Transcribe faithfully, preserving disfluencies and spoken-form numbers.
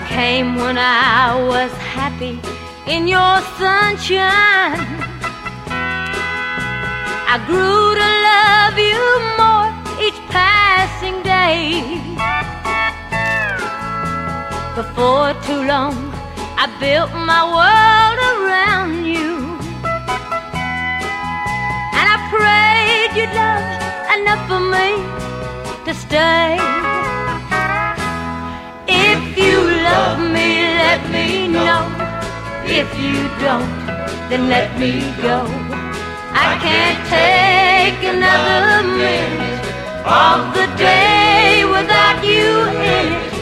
came when I was happy in your sunshine. I grew to love you more each passing day. Before too long, I built my world around you, and I prayed you'd love enough for me to stay. If you love me, let me know. If you don't, then let me go. I can't take another minute of the day without you in it.